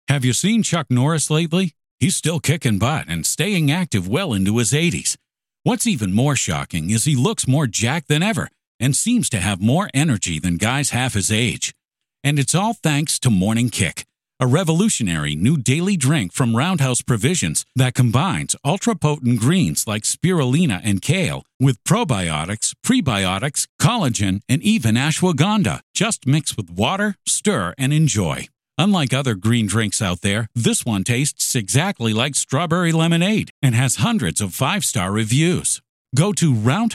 Have you seen Chuck Norris lately? He's still kicking butt and staying active well into his 80s. What's even more shocking is he looks more jacked than ever and seems to have more energy than guys half his age. And it's all thanks to Morning Kick, a revolutionary new daily drink from Roundhouse Provisions that combines ultra-potent greens like spirulina and kale with probiotics, prebiotics, collagen, and even ashwagandha. Just mix with water, stir, and enjoy. Unlike other green drinks out there, this one tastes exactly like strawberry lemonade and has hundreds of 5-star reviews. Go to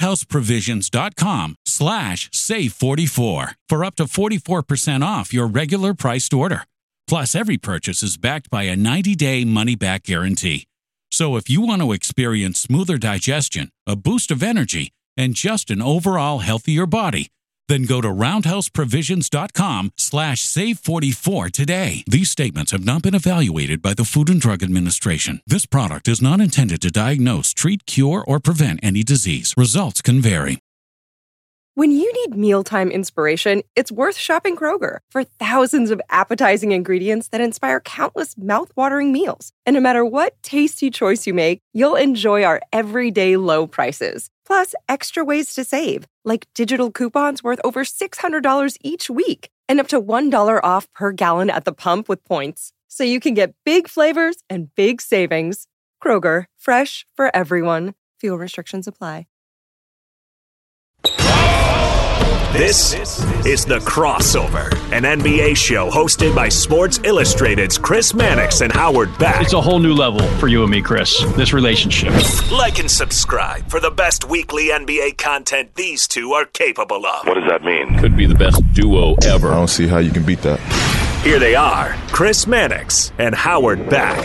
roundhouseprovisions.com/save44 for up to 44% off your regular priced order. Plus, every purchase is backed by a 90-day money-back guarantee. So if you want to experience smoother digestion, a boost of energy, and just an overall healthier body, then go to roundhouseprovisions.com/save44 today. These statements have not been evaluated by the Food and Drug Administration. This product is not intended to diagnose, treat, cure, or prevent any disease. Results can vary. When you need mealtime inspiration, it's worth shopping Kroger for thousands of appetizing ingredients that inspire countless mouth-watering meals. And no matter what tasty choice you make, you'll enjoy our everyday low prices. Plus, extra ways to save, like digital coupons worth over $600 each week and up to $1 off per gallon at the pump with points. So you can get big flavors and big savings. Kroger, fresh for everyone. Fuel restrictions apply. This is The Crossover, an NBA show hosted by Sports Illustrated's Chris Mannix and Howard Beck. It's a whole new level for you and me, Chris, this relationship. Like and subscribe for the best weekly NBA content these two are capable of. What does that mean? Could be the best duo ever. I don't see how you can beat that. Here they are, Chris Mannix and Howard Beck.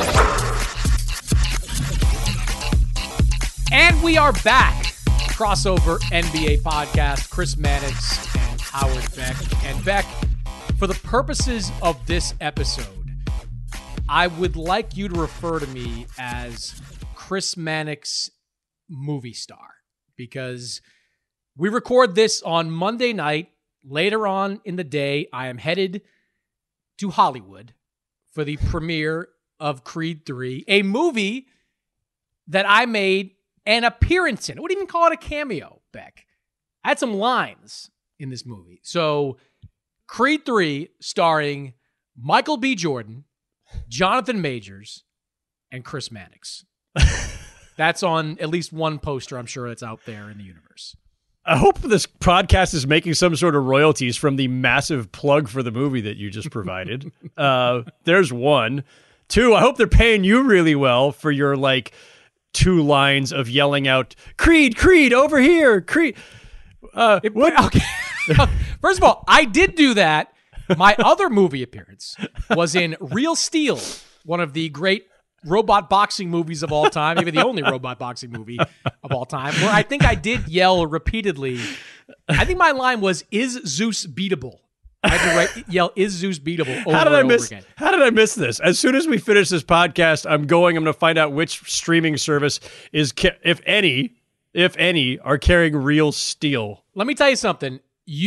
And we are back. Crossover NBA podcast, Chris Mannix and Howard Beck. And Beck, for the purposes of this episode, I would like you to refer to me as Chris Mannix movie star, because we record this on Monday night. Later on in the day, I am headed to Hollywood for the premiere of Creed 3, a movie that I made an appearance in. I wouldn't even call it a cameo, Beck. I had some lines in this movie. So, Creed 3, starring Michael B. Jordan, Jonathan Majors, and Chris Mannix. That's on at least one poster, I'm sure, that's out there in the universe. I hope this podcast is making some sort of royalties from the massive plug for the movie that you just provided. There's one. Two, I hope they're paying you really well for your, 2 lines of yelling out, Creed, Creed, over here, Creed. Okay. First of all, I did do that. My other movie appearance was in Real Steel, one of the great robot boxing movies of all time, maybe the only robot boxing movie of all time, where I think I did yell repeatedly. I think my line was, is Zeus beatable? I had to yell, is Zeus beatable over and over again. How did I miss this? As soon as we finish this podcast, I'm going to find out which streaming service is, if any, are carrying Real Steel. Let me tell you something.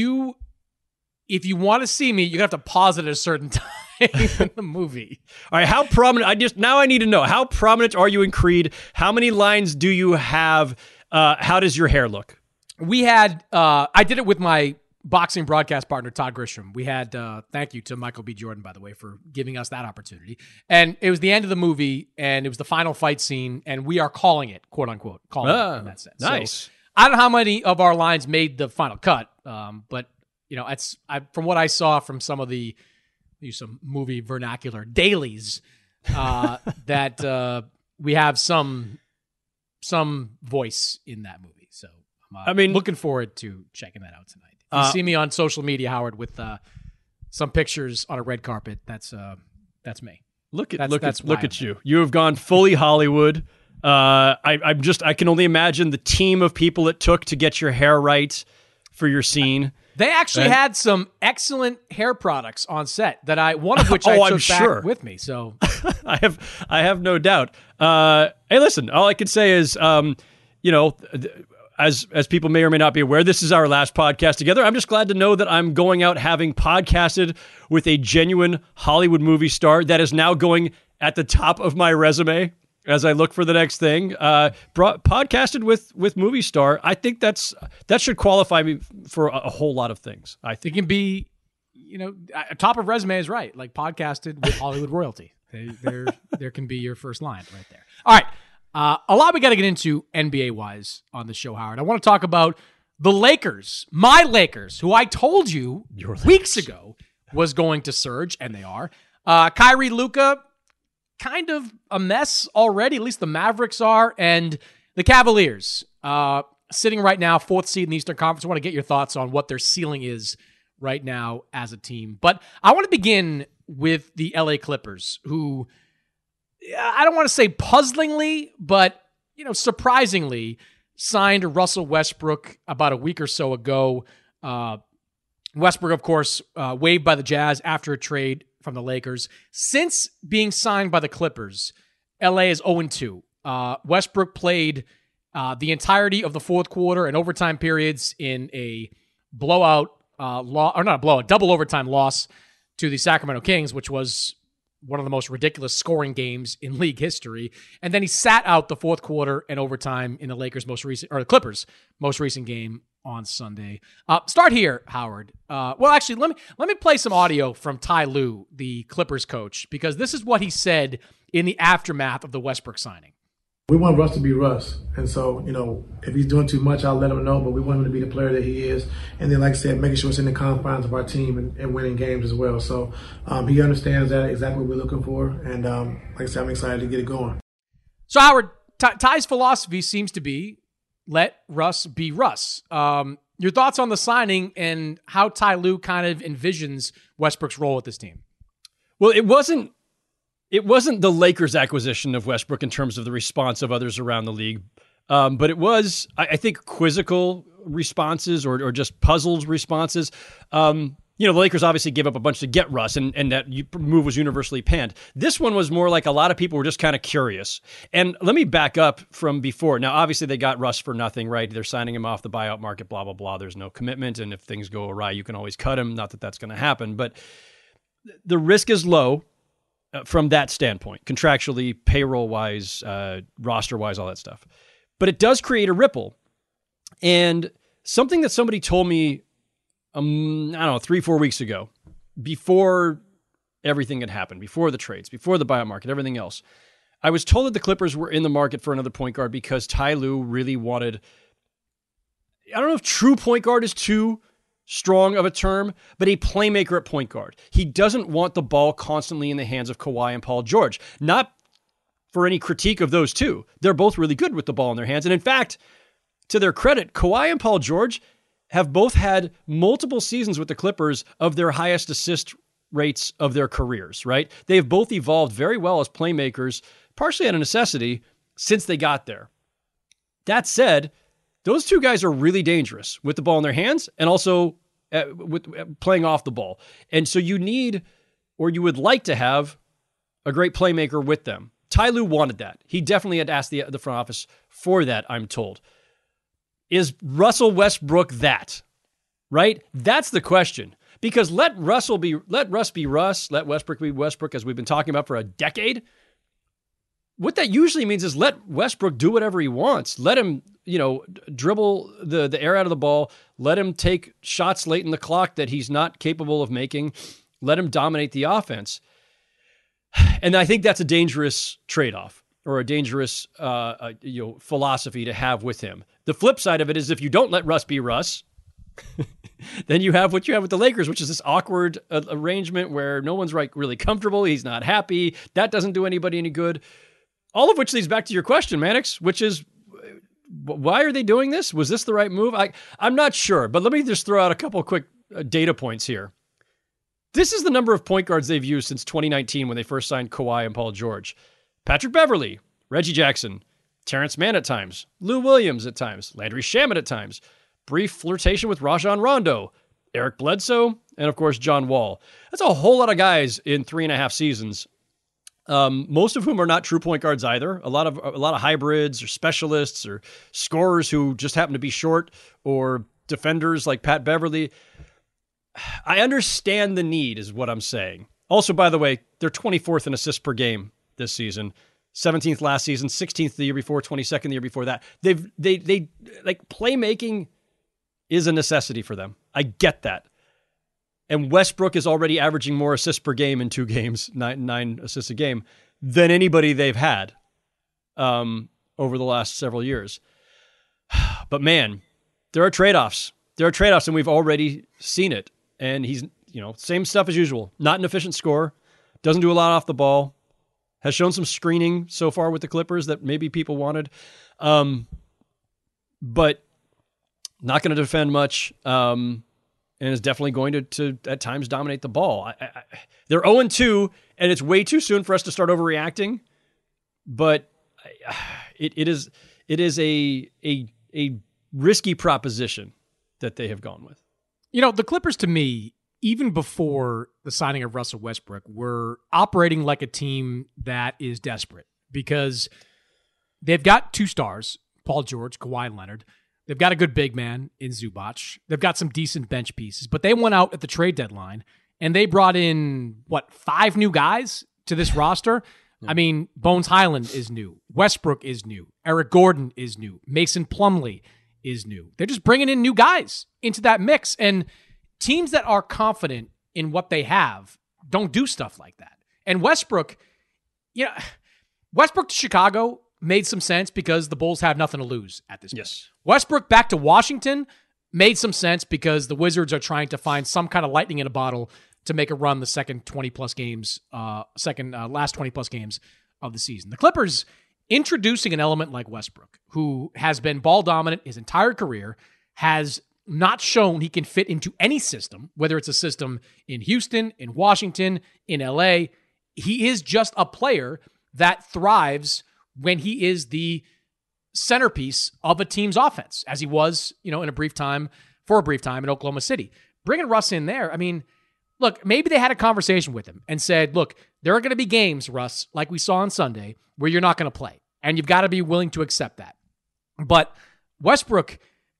If you want to see me, you have to pause it at a certain time in the movie. All right, how prominent? Now I need to know, how prominent are you in Creed? How many lines do you have? How does your hair look? We had, I did it with my boxing broadcast partner, Todd Grisham. We had, thank you to Michael B. Jordan, by the way, for giving us that opportunity. And it was the end of the movie, and it was the final fight scene, and we are calling it, quote unquote, calling it in that sense. Nice. So, I don't know how many of our lines made the final cut, but from what I saw from some of the some movie vernacular dailies, that we have some voice in that movie. So I'm looking forward to checking that out tonight. If you see me on social media, Howard, with some pictures on a red carpet, that's me. Look at you. You have gone fully Hollywood. I can only imagine the team of people it took to get your hair right for your scene. They actually had some excellent hair products on set one of which I took back with me. So I have no doubt. Hey, listen, all I can say is, as people may or may not be aware, this is our last podcast together. I'm just glad to know that I'm going out having podcasted with a genuine Hollywood movie star that is now going at the top of my resume as I look for the next thing. Podcasted with movie star. I think that should qualify me for a whole lot of things. I think it can be, top of resume is right. Like podcasted with Hollywood royalty. There can be your first line right there. All right. A lot we got to get into NBA-wise on the show, Howard. I want to talk about the Lakers, my Lakers, who I told you weeks ago was going to surge, and they are. Kyrie, Luka, kind of a mess already, at least the Mavericks are, and the Cavaliers, sitting right now, 4th seed in the Eastern Conference. I want to get your thoughts on what their ceiling is right now as a team. But I want to begin with the LA Clippers, who I don't want to say puzzlingly, but surprisingly signed Russell Westbrook about a week or so ago. Westbrook, of course, waived by the Jazz after a trade from the Lakers. Since being signed by the Clippers, LA is 0-2. Westbrook played the entirety of the fourth quarter and overtime periods in a double overtime loss to the Sacramento Kings, which was one of the most ridiculous scoring games in league history. And then he sat out the fourth quarter and overtime in the Clippers' most recent game on Sunday. Start here, Howard. Well, actually, let me play some audio from Ty Lue, the Clippers coach, because this is what he said in the aftermath of the Westbrook signing. We want Russ to be Russ. And so, if he's doing too much, I'll let him know, but we want him to be the player that he is. And then, like I said, making sure it's in the confines of our team and winning games as well. So he understands that, exactly what we're looking for. And like I said, I'm excited to get it going. So, Howard, Ty's philosophy seems to be let Russ be Russ. Your thoughts on the signing and how Ty Lue kind of envisions Westbrook's role with this team? Well, it wasn't the Lakers' acquisition of Westbrook in terms of the response of others around the league, but it was, I think, quizzical responses or just puzzled responses. The Lakers obviously gave up a bunch to get Russ, and that move was universally panned. This one was more like a lot of people were just kind of curious. And let me back up from before. Now, obviously, they got Russ for nothing, right? They're signing him off the buyout market, blah, blah, blah. There's no commitment, and if things go awry, you can always cut him. Not that that's going to happen, but the risk is low. From that standpoint, contractually, payroll-wise, roster-wise, all that stuff. But it does create a ripple. And something that somebody told me, 3-4 weeks ago, before everything had happened, before the trades, before the buyout market, everything else, I was told that the Clippers were in the market for another point guard because Ty Lue really wanted, I don't know if true point guard is too strong of a term, but a playmaker at point guard. He doesn't want the ball constantly in the hands of Kawhi and Paul George. Not for any critique of those two. They're both really good with the ball in their hands. And in fact, to their credit, Kawhi and Paul George have both had multiple seasons with the Clippers of their highest assist rates of their careers, right? They've both evolved very well as playmakers, partially out of necessity, since they got there. That said, those two guys are really dangerous with the ball in their hands and also with playing off the ball. And so you need, or you would like to have, a great playmaker with them. Ty Lue wanted that. He definitely had asked the front office for that, I'm told. Is Russell Westbrook that? Right? That's the question. Because let Russ be Russ, let Westbrook be Westbrook, as we've been talking about for a decade. What that usually means is let Westbrook do whatever he wants. Let him, dribble the air out of the ball. Let him take shots late in the clock that he's not capable of making. Let him dominate the offense. And I think that's a dangerous trade-off or a dangerous philosophy to have with him. The flip side of it is if you don't let Russ be Russ, then you have what you have with the Lakers, which is this awkward arrangement where no one's really comfortable. He's not happy. That doesn't do anybody any good. All of which leads back to your question, Mannix, which is, why are they doing this? Was this the right move? I'm not sure, but let me just throw out a couple of quick data points here. This is the number of point guards they've used since 2019 when they first signed Kawhi and Paul George. Patrick Beverley, Reggie Jackson, Terrence Mann at times, Lou Williams at times, Landry Shamet at times, brief flirtation with Rajon Rondo, Eric Bledsoe, and of course, John Wall. That's a whole lot of guys in 3.5 seasons. most of whom are not true point guards either. A lot of hybrids or specialists or scorers who just happen to be short, or defenders like Pat Beverly. I understand the need, is what I'm saying. Also, by the way, they're 24th in assists per game this season, 17th last season, 16th the year before, 22nd the year before that. They like, playmaking is a necessity for them. I get that. And Westbrook is already averaging more assists per game in 2 games, nine assists a game, than anybody they've had over the last several years. But man, there are trade-offs. There are trade-offs, and we've already seen it. And he's, same stuff as usual. Not an efficient scorer. Doesn't do a lot off the ball. Has shown some screening so far with the Clippers that maybe people wanted. But not going to defend much. And is definitely going to at times dominate the ball. They're 0-2, and it's way too soon for us to start overreacting. But it is a risky proposition that they have gone with. The Clippers, to me, even before the signing of Russell Westbrook, were operating like a team that is desperate because they've got 2 stars, Paul George, Kawhi Leonard. They've got a good big man in Zubac. They've got some decent bench pieces, but they went out at the trade deadline and they brought in, 5 new guys to this roster? I mean, Bones Highland is new. Westbrook is new. Eric Gordon is new. Mason Plumlee is new. They're just bringing in new guys into that mix. And teams that are confident in what they have don't do stuff like that. And Westbrook to Chicago made some sense because the Bulls have nothing to lose at this point. Yes. Westbrook back to Washington made some sense because the Wizards are trying to find some kind of lightning in a bottle to make a run the last 20+ games of the season. The Clippers introducing an element like Westbrook, who has been ball dominant his entire career, has not shown he can fit into any system, whether it's a system in Houston, in Washington, in LA. He is just a player that thrives when he is the centerpiece of a team's offense, as he was, for a brief time in Oklahoma City. Bringing Russ in there, I mean, look, maybe they had a conversation with him and said, look, there are going to be games, Russ, like we saw on Sunday, where you're not going to play, and you've got to be willing to accept that. But Westbrook,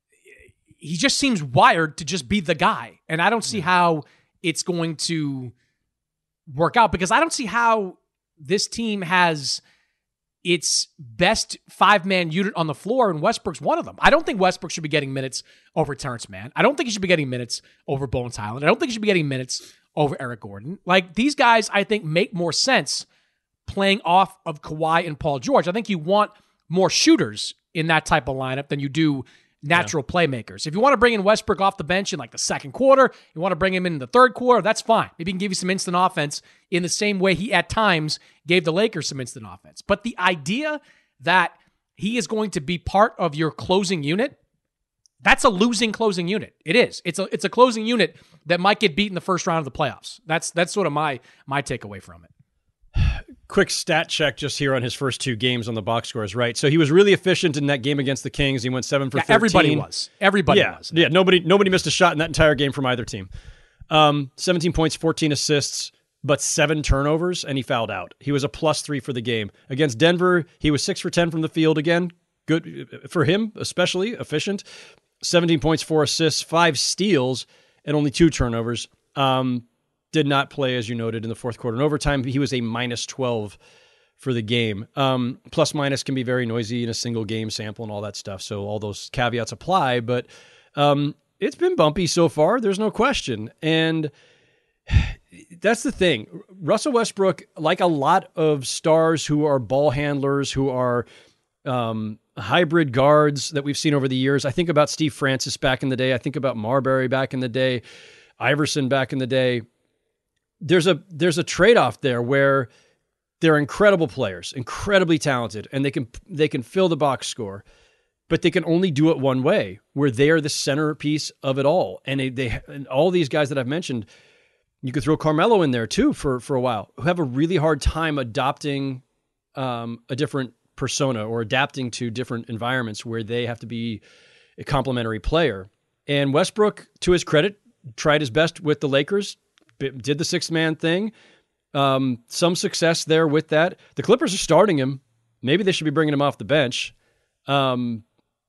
he just seems wired to just be the guy, and I don't see how it's going to work out, because I don't see how this team has its best 5-man unit on the floor, and Westbrook's one of them. I don't think Westbrook should be getting minutes over Terrence Mann. I don't think he should be getting minutes over Bones Highland. I don't think he should be getting minutes over Eric Gordon. Like, these guys, I think, make more sense playing off of Kawhi and Paul George. I think you want more shooters in that type of lineup than you do natural playmakers. If you want to bring in Westbrook off the bench in like the second quarter, you want to bring him in the third quarter, that's fine. Maybe he can give you some instant offense in the same way he at times gave the Lakers some instant offense. But the idea that he is going to be part of your closing unit, that's a losing closing unit. It is. It's a closing unit that might get beat in the first round of the playoffs. That's sort of my takeaway from it. Quick stat check just here on his first 2 games on the box scores, right? So he was really efficient in that game against the Kings. He went 7 for 13. Everybody was. Yeah, nobody missed a shot in that entire game from either team. 17 points, 14 assists, but 7 turnovers, and he fouled out. He was a +3 for the game. Against Denver, he was 6 for 10 from the field again. Good for him, especially efficient. 17 points, 4 assists, 5 steals, and only 2 turnovers. Did not play, as you noted, in the fourth quarter and overtime. He was a -12 for the game. Plus minus can be very noisy in a single game sample and all that stuff. So all those caveats apply, but it's been bumpy so far. There's no question. And that's the thing. Russell Westbrook, like a lot of stars who are ball handlers, who are hybrid guards that we've seen over the years. I think about Steve Francis back in the day. I think about Marbury back in the day, Iverson back in the day. There's a trade-off there where they're incredible players, incredibly talented, and they can fill the box score, but they can only do it one way, where they are the centerpiece of it all. And and all these guys that I've mentioned, you could throw Carmelo in there too for a while, who have a really hard time adopting a different persona or adapting to different environments where they have to be a complementary player. And Westbrook, to his credit, tried his best with the Lakers, did the 6-man thing, Some success there with that. The Clippers are starting him. Maybe they should be bringing him off the bench. And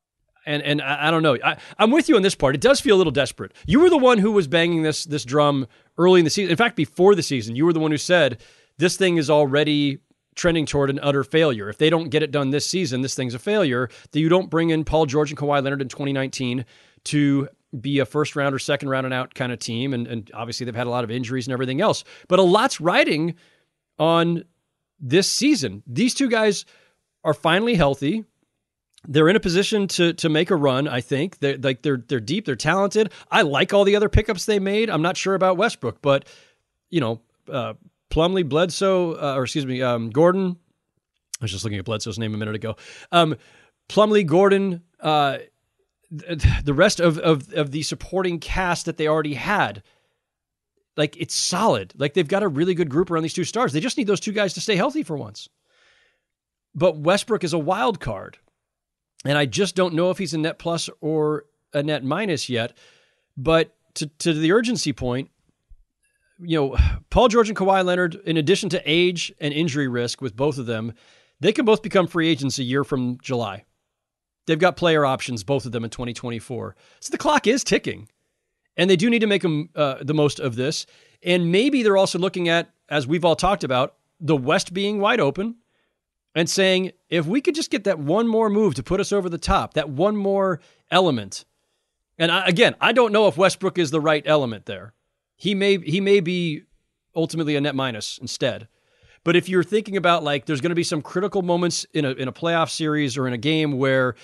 I don't know. I'm with you on this part. It does feel a little desperate. You were the one who was banging this drum early in the season. In fact, before the season, you were the one who said this thing is already trending toward an utter failure. If they don't get it done this season, this thing's a failure. That you don't bring in Paul George and Kawhi Leonard in 2019 to be a first round or second round and out kind of team. And obviously they've had a lot of injuries and everything else. But a lot's riding on this season. These two guys are finally healthy. They're in a position to make a run, I think. They're deep, they're talented. I like all the other pickups they made. I'm not sure about Westbrook, but Plumlee, Bledsoe, Gordon. I was just looking at Bledsoe's name a minute ago. Plumlee, Gordon, the rest of the supporting cast that they already had, like, it's solid. Like, they've got a really good group around these two stars. They just need those two guys to stay healthy for once. But Westbrook is a wild card. And I just don't know if he's a net plus or a net minus yet. But to the urgency point, Paul George and Kawhi Leonard, in addition to age and injury risk with both of them, they can both become free agents a year from July. They've got player options, both of them, in 2024. So the clock is ticking. And they do need to make them the most of this. And maybe they're also looking at, as we've all talked about, the West being wide open and saying, if we could just get that one more move to put us over the top, that one more element. And I don't know if Westbrook is the right element there. He may be ultimately a net minus instead. But if you're thinking about, like, there's going to be some critical moments in a playoff series or in a game where,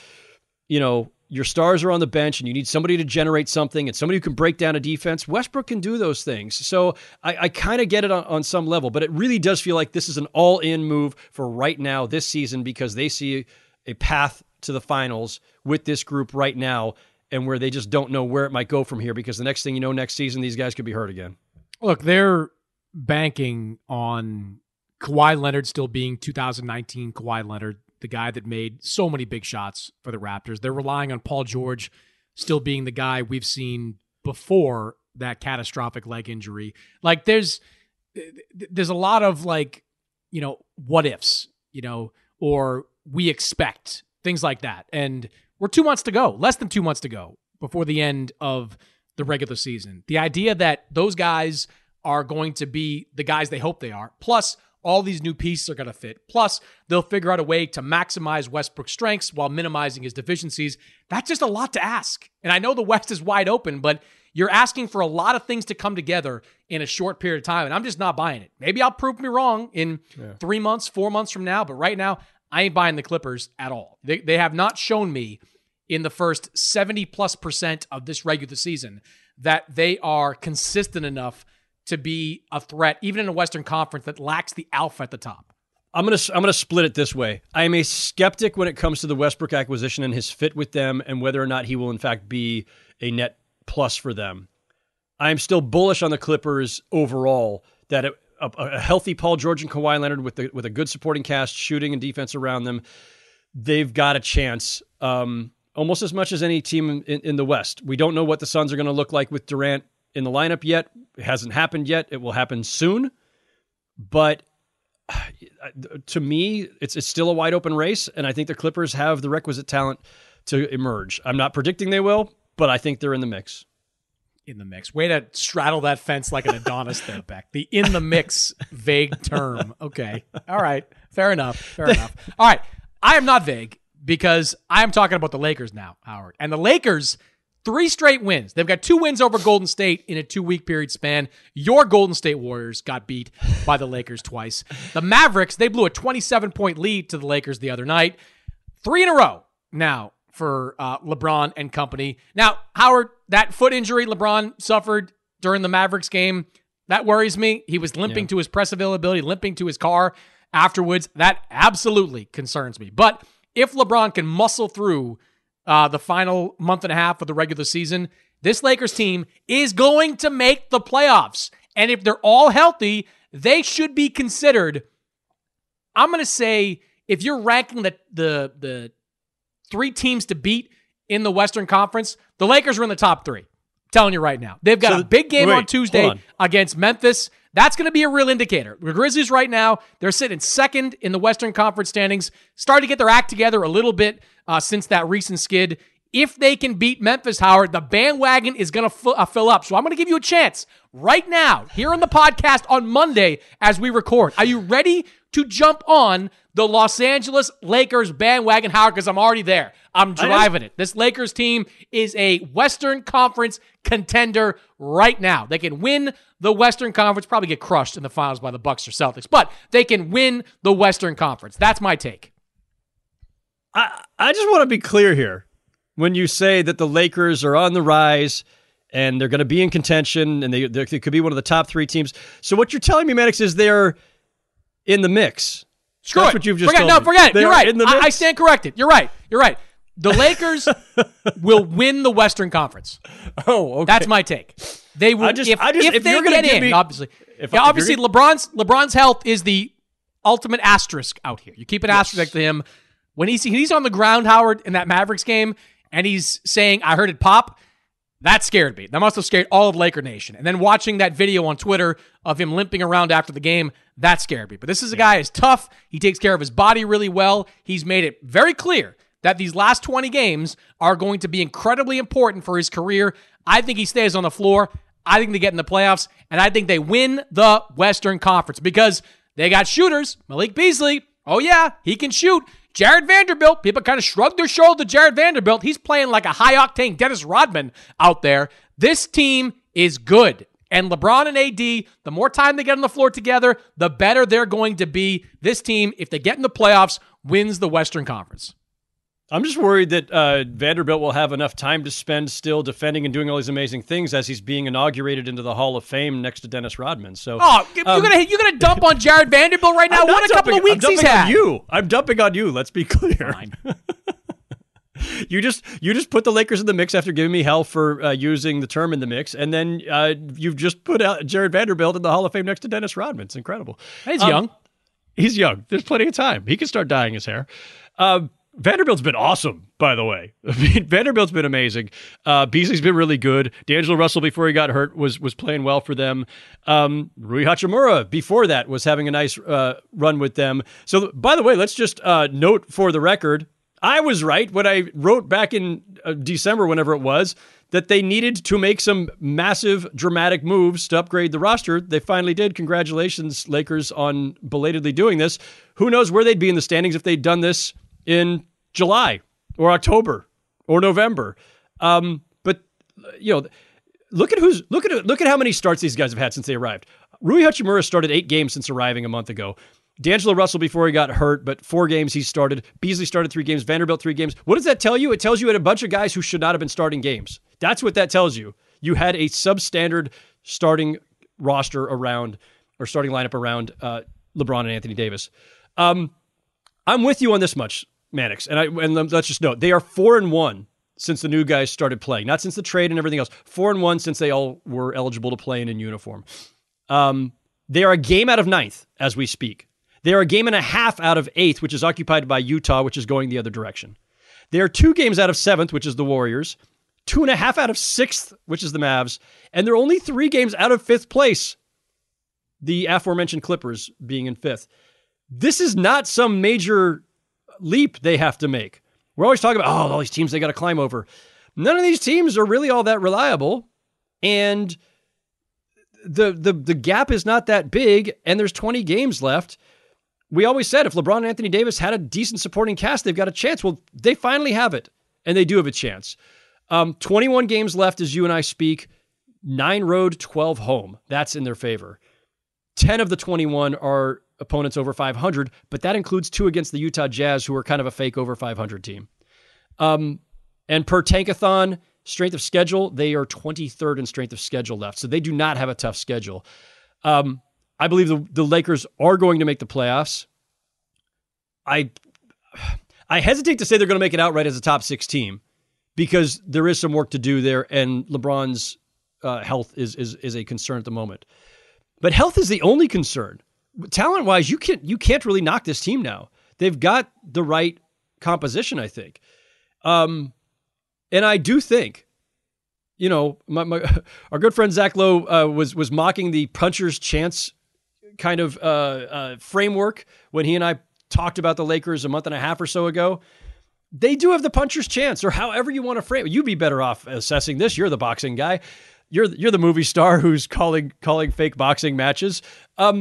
your stars are on the bench and you need somebody to generate something and somebody who can break down a defense, Westbrook can do those things. So I kind of get it on some level, but it really does feel like this is an all-in move for right now this season because they see a path to the finals with this group right now and where they just don't know where it might go from here because the next thing you know, next season, these guys could be hurt again. Look, they're banking on Kawhi Leonard still being 2019 Kawhi Leonard, the guy that made so many big shots for the Raptors. They're relying on Paul George still being the guy we've seen before that catastrophic leg injury. Like, there's a lot of, like, what ifs, or we expect, things like that. And we're 2 months to go, less than 2 months to go before the end of the regular season. The idea that those guys are going to be the guys they hope they are, plus all these new pieces are going to fit. Plus, they'll figure out a way to maximize Westbrook's strengths while minimizing his deficiencies. That's just a lot to ask. And I know the West is wide open, but you're asking for a lot of things to come together in a short period of time, and I'm just not buying it. Maybe I'll prove me wrong in 3 months, 4 months from now, but right now, I ain't buying the Clippers at all. They have not shown me in the first 70+% of this regular season that they are consistent enough to be a threat, even in a Western Conference that lacks the alpha at the top. I'm gonna split it this way. I am a skeptic when it comes to the Westbrook acquisition and his fit with them and whether or not he will in fact be a net plus for them. I'm still bullish on the Clippers overall, that a healthy Paul George and Kawhi Leonard with a good supporting cast, shooting and defense around them, they've got a chance almost as much as any team in the West. We don't know what the Suns are going to look like with Durant in the lineup yet. It hasn't happened yet. It will happen soon. But to me, it's still a wide open race, and I think the Clippers have the requisite talent to emerge. I'm not predicting they will, but I think they're in the mix. In the mix. Way to straddle that fence like an Adonis there, Beck. The in the mix vague term. Okay. All right. Fair enough. All right. I am not vague because I am talking about the Lakers now, Howard. And the Lakers, 3 straight wins. They've got 2 wins over Golden State in a 2-week period span. Your Golden State Warriors got beat by the Lakers twice. The Mavericks, they blew a 27-point lead to the Lakers the other night. 3 in a row now for LeBron and company. Now, Howard, that foot injury LeBron suffered during the Mavericks game, that worries me. He was limping to his press availability, limping to his car afterwards. That absolutely concerns me. But if LeBron can muscle through the final month and a half of the regular season, this Lakers team is going to make the playoffs. And if they're all healthy, they should be considered. I'm going to say, if you're ranking the 3 teams to beat in the Western Conference, the Lakers are in the top 3. Telling you right now. They've got a big game on Tuesday against Memphis. That's going to be a real indicator. The Grizzlies right now, they're sitting second in the Western Conference standings, starting to get their act together a little bit since that recent skid. If they can beat Memphis, Howard, the bandwagon is going to fill up. So I'm going to give you a chance right now here on the podcast on Monday as we record. Are you ready to jump on the Los Angeles Lakers bandwagon, Howard? Because I'm already there. I'm driving it. This Lakers team is a Western Conference contender right now. They can win the Western Conference, probably get crushed in the finals by the Bucks or Celtics, but they can win the Western Conference. That's my take. I just want to be clear here. When you say that the Lakers are on the rise and they're going to be in contention and they could be one of the top 3 teams. So what you're telling me, Maddox, is they're in the mix. Screw That's it. what you've just forget told me. Forget it. You're right. In the mix? I stand corrected. You're right. The Lakers will win the Western Conference. Oh, okay. That's my take. They will. If they get in, obviously. Obviously, LeBron's health is the ultimate asterisk out here. You keep an asterisk to him. When he's on the ground, Howard, in that Mavericks game, and he's saying, "I heard it pop," that scared me. That must have scared all of Laker Nation. And then watching that video on Twitter of him limping around after the game, that scared me. But this is a guy who's tough. He takes care of his body really well. He's made it very clear that these last 20 games are going to be incredibly important for his career. I think he stays on the floor. I think they get in the playoffs. And I think they win the Western Conference because they got shooters. Malik Beasley, oh yeah, he can shoot. Jared Vanderbilt, people kind of shrugged their shoulder to Jared Vanderbilt. He's playing like a high-octane Dennis Rodman out there. This team is good. And LeBron and AD, the more time they get on the floor together, the better they're going to be. This team, if they get in the playoffs, wins the Western Conference. I'm just worried that Vanderbilt will have enough time to spend still defending and doing all these amazing things as he's being inaugurated into the Hall of Fame next to Dennis Rodman. So, you're gonna dump on Jared Vanderbilt right now? What a couple of weeks he's had. I'm dumping on you. Let's be clear. You just put the Lakers in the mix after giving me hell for using the term in the mix, and then you've just put out Jared Vanderbilt in the Hall of Fame next to Dennis Rodman. It's incredible. He's young. He's young. There's plenty of time. He can start dyeing his hair. Vanderbilt's been awesome, by the way. I mean, Vanderbilt's been amazing. Beasley's been really good. D'Angelo Russell, before he got hurt, was playing well for them. Rui Hachimura, before that, was having a nice run with them. So, by the way, let's just note for the record, I was right when I wrote back in December, whenever it was, that they needed to make some massive, dramatic moves to upgrade the roster. They finally did. Congratulations, Lakers, on belatedly doing this. Who knows where they'd be in the standings if they'd done this in July or October or November. But look at how many starts these guys have had since they arrived. Rui Hachimura started 8 games since arriving a month ago. D'Angelo Russell before he got hurt, but 4 games he started. Beasley started 3 games. Vanderbilt 3 games. What does that tell you? It tells you had a bunch of guys who should not have been starting games. That's what that tells you. You had a substandard starting roster around, or starting lineup around LeBron and Anthony Davis. I'm with you on this much, Mannix, and let's just note they are 4-1 since the new guys started playing, not since the trade and everything else. 4-1 since they all were eligible to play in uniform. They are a game out of 9th as we speak. They are a game and a half out of 8th, which is occupied by Utah, which is going the other direction. They are 2 games out of 7th, which is the Warriors, 2.5 out of 6th, which is the Mavs, and they're only 3 games out of 5th place, the aforementioned Clippers being in 5th. This is not some major leap they have to make. We're always talking about, all these teams they got to climb over. None of these teams are really all that reliable, and the gap is not that big, and there's 20 games left. We always said if LeBron and Anthony Davis had a decent supporting cast, they've got a chance. Well, they finally have it, and they do have a chance. 21 games left as you and I speak, 9 road, 12 home. That's in their favor. 10 of the 21 are opponents over 500, but that includes 2 against the Utah Jazz, who are kind of a fake over 500 team. And per Tankathon, strength of schedule, they are 23rd in strength of schedule left. So they do not have a tough schedule. I believe the Lakers are going to make the playoffs. I hesitate to say they're going to make it outright as a top 6 team because there is some work to do there, and LeBron's health is a concern at the moment. But health is the only concern. Talent-wise, you can't really knock this team now. They've got the right composition, I think. And I do think you know, our good friend Zach Lowe was mocking the puncher's chance kind of framework when he and I talked about the Lakers a month and a half or so ago. They do have the puncher's chance, or however you want to frame it. You'd be better off assessing this. You're the boxing guy. You're the movie star who's calling fake boxing matches. I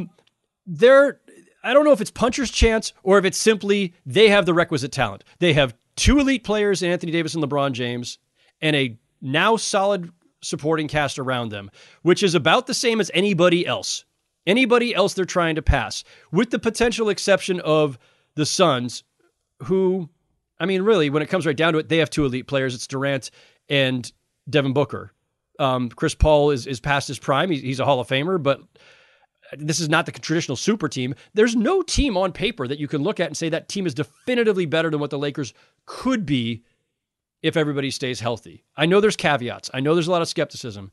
don't know if it's puncher's chance or if it's simply they have the requisite talent. They have two elite players, Anthony Davis and LeBron James, and a now solid supporting cast around them, which is about the same as anybody else. Anybody else they're trying to pass, with the potential exception of the Suns, who, I mean, really, when it comes right down to it, they have two elite players. It's Durant and Devin Booker. Chris Paul is past his prime. He's a Hall of Famer, but this is not the traditional super team. There's no team on paper that you can look at and say that team is definitively better than what the Lakers could be if everybody stays healthy. I know there's caveats. I know there's a lot of skepticism.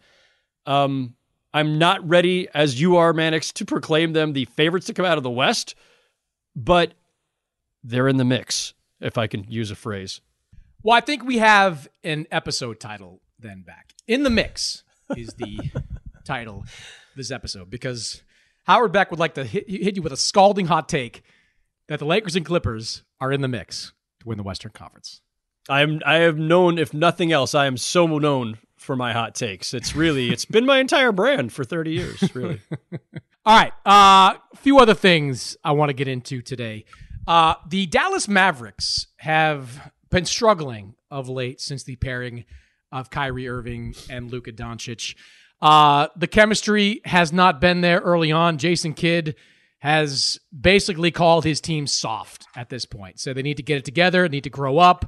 I'm not ready, as you are, Mannix, to proclaim them the favorites to come out of the West, but they're in the mix, if I can use a phrase. Well, I think we have an episode title then back. In the Mix is the title of this episode, because Howard Beck would like to hit you with a scalding hot take that the Lakers and Clippers are in the mix to win the Western Conference. I have known, if nothing else, I am so known for my hot takes. It's been my entire brand for 30 years, really. All right. A few other things I want to get into today. The Dallas Mavericks have been struggling of late since the pairing of Kyrie Irving and Luka Doncic. The chemistry has not been there early on. Jason Kidd has basically called his team soft at this point. So they need to get it together, need to grow up.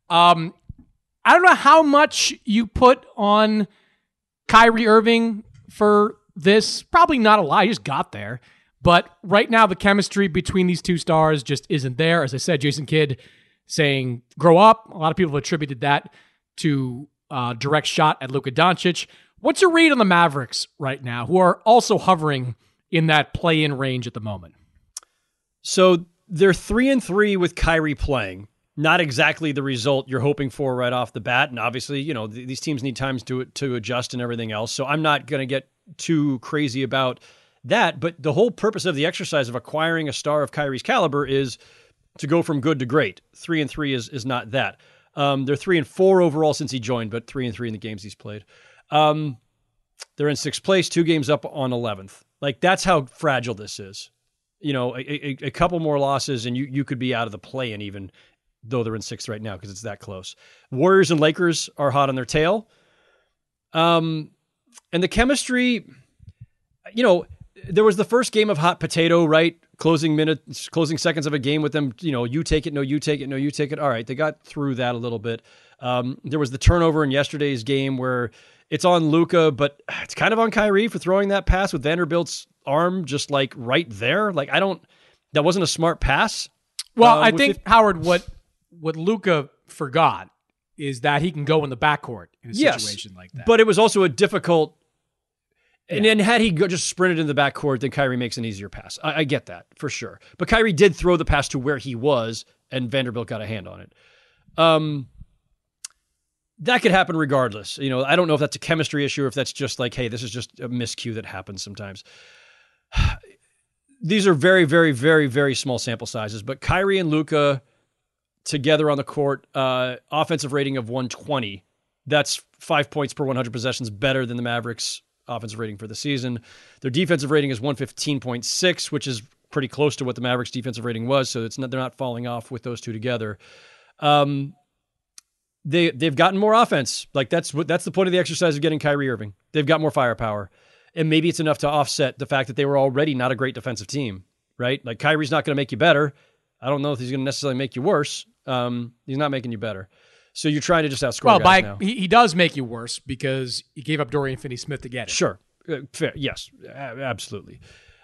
I don't know how much you put on Kyrie Irving for this. Probably not a lot. He just got there. But right now, the chemistry between these two stars just isn't there. As I said, Jason Kidd saying, grow up. A lot of people have attributed that to direct shot at Luka Doncic. What's your read on the Mavericks right now, who are also hovering in that play-in range at the moment? So they're 3-3 with Kyrie playing. Not exactly the result you're hoping for right off the bat. And obviously, you know, these teams need time to adjust and everything else. So I'm not going to get too crazy about that. But the whole purpose of the exercise of acquiring a star of Kyrie's caliber is to go from good to great. 3-3 is not that. They're 3-4 overall since he joined, but 3-3 in the games he's played. They're in sixth place, 2 games up on 11th. Like, that's how fragile this is. You know, a couple more losses and you could be out of the play-in even, though they're in sixth right now because it's that close. Warriors and Lakers are hot on their tail. And the chemistry, you know, there was the first game of hot potato, right? Closing seconds of a game with them, you know, you take it, no, you take it, no, you take it. All right, they got through that a little bit. There was the turnover in yesterday's game where it's on Luka, but it's kind of on Kyrie for throwing that pass with Vanderbilt's arm just like right there. Like, that wasn't a smart pass. Well, I think, Howard, what Luka forgot is that he can go in the backcourt in a situation like that. But it was also a difficult, and then had he just sprinted in the backcourt, then Kyrie makes an easier pass. I get that for sure. But Kyrie did throw the pass to where he was, and Vanderbilt got a hand on it. That could happen regardless. You know, I don't know if that's a chemistry issue or if that's just like, hey, this is just a miscue that happens sometimes. These are very, very, very, very small sample sizes, but Kyrie and Luka together on the court, offensive rating of 120. That's 5 points per 100 possessions better than the Mavericks' offensive rating for the season. Their defensive rating is 115.6, which is pretty close to what the Mavericks' defensive rating was, so they're not falling off with those two together. They've gotten more offense. Like, that's the point of the exercise of getting Kyrie Irving. They've got more firepower. And maybe it's enough to offset the fact that they were already not a great defensive team, right? Like, Kyrie's not going to make you better. I don't know if he's going to necessarily make you worse. He's not making you better. So you're trying to just outscore guys now. He does make you worse because he gave up Dorian Finney-Smith to get it. Sure. Fair. Yes, absolutely.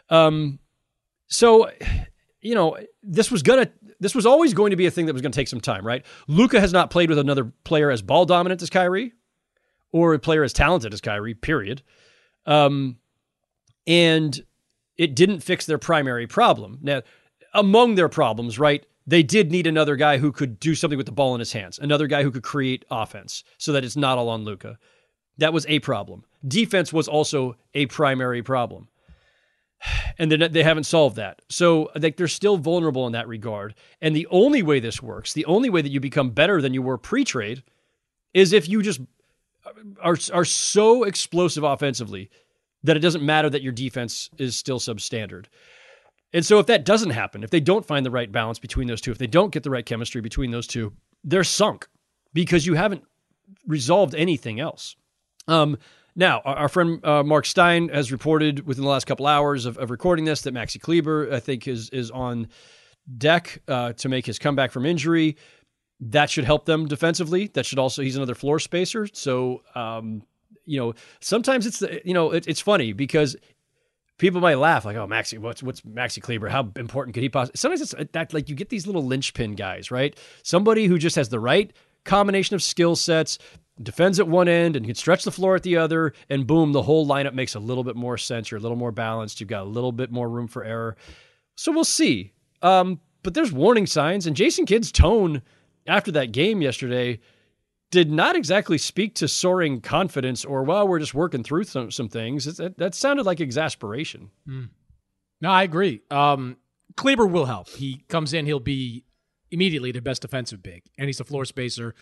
So, you know, this was always going to be a thing that was going to take some time, right? Luka has not played with another player as ball dominant as Kyrie or a player as talented as Kyrie, period. And it didn't fix their primary problem. Now, among their problems, right, they did need another guy who could do something with the ball in his hands, another guy who could create offense so that it's not all on Luka. That was a problem. Defense was also a primary problem. And they haven't solved that. So like they're still vulnerable in that regard. And the only way this works, the only way that you become better than you were pre-trade is if you just are so explosive offensively that it doesn't matter that your defense is still substandard. And so if that doesn't happen, if they don't find the right balance between those two, if they don't get the right chemistry between those two, they're sunk because you haven't resolved anything else. Now, our friend Mark Stein has reported within the last couple hours of recording this that Maxi Kleber, I think, is on deck to make his comeback from injury. That should help them defensively. That should also, he's another floor spacer. So, sometimes it's funny because people might laugh like, oh, Maxi, what's Maxi Kleber? How important could he possibly? Sometimes it's that like you get these little linchpin guys, right? Somebody who just has the right combination of skill sets, defends at one end and can stretch the floor at the other, and boom, the whole lineup makes a little bit more sense. You're a little more balanced. You've got a little bit more room for error. So we'll see. But there's warning signs, and Jason Kidd's tone after that game yesterday did not exactly speak to soaring confidence or, well, we're just working through some things. That sounded like exasperation. No, I agree. Kleber will help. He comes in, he'll be immediately the best defensive big, and he's a floor spacer.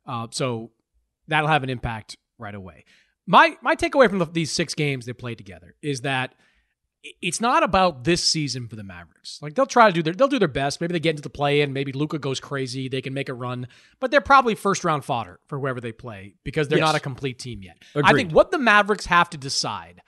So that'll have an impact right away. My takeaway from these 6 games they played together is that it's not about this season for the Mavericks. Like they'll do their best. Maybe they get into the play-in. Maybe Luka goes crazy. They can make a run, but they're probably first-round fodder for whoever they play because they're not a complete team yet. Agreed. I think what the Mavericks have to decide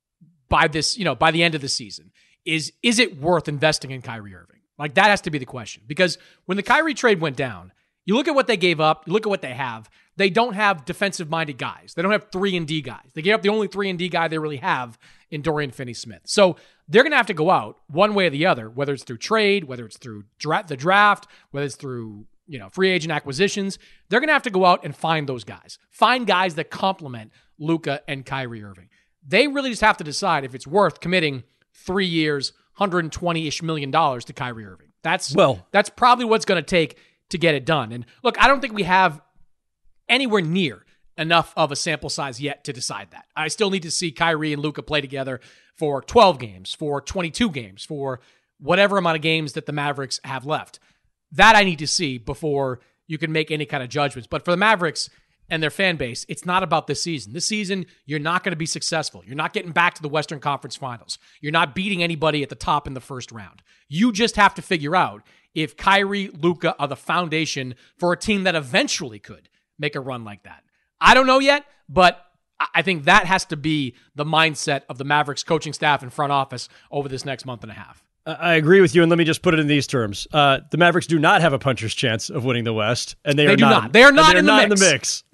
by the end of the season is it worth investing in Kyrie Irving? Like that has to be the question because when the Kyrie trade went down, you look at what they gave up, you look at what they have. They don't have defensive-minded guys. They don't have 3-and-D guys. They gave up the only 3-and-D guy they really have in Dorian Finney-Smith. So they're going to have to go out one way or the other, whether it's through trade, whether it's through the draft, whether it's through free agent acquisitions. They're going to have to go out and find those guys. Find guys that complement Luka and Kyrie Irving. They really just have to decide if it's worth committing 3 years, $120-ish million to Kyrie Irving. That's probably what's going to take to get it done. And look, I don't think we have anywhere near enough of a sample size yet to decide that. I still need to see Kyrie and Luka play together for 12 games, for 22 games, for whatever amount of games that the Mavericks have left. That I need to see before you can make any kind of judgments. But for the Mavericks and their fan base, it's not about this season. This season, you're not going to be successful. You're not getting back to the Western Conference Finals. You're not beating anybody at the top in the first round. You just have to figure out if Kyrie, Luka are the foundation for a team that eventually could make a run like that. I don't know yet, but I think that has to be the mindset of the Mavericks coaching staff and front office over this next month and a half. I agree with you, and let me just put it in these terms. The Mavericks do not have a puncher's chance of winning the West, and they are not. They are not in the mix.